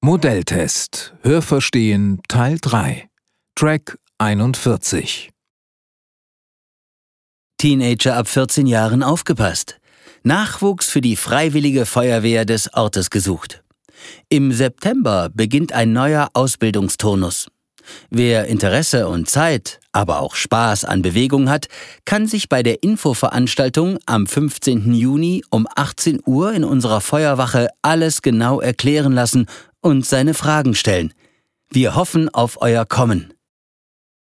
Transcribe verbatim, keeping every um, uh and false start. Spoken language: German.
Modelltest Hörverstehen Teil drei Track einundvierzig. Teenager ab vierzehn Jahren aufgepasst. Nachwuchs für die Freiwillige Feuerwehr des Ortes gesucht. Im September beginnt ein neuer Ausbildungsturnus. Wer Interesse und Zeit, aber auch Spaß an Bewegung hat, kann sich bei der Infoveranstaltung am fünfzehnten Juni um achtzehn Uhr in unserer Feuerwache alles genau erklären lassen und seine Fragen stellen. Wir hoffen auf euer Kommen.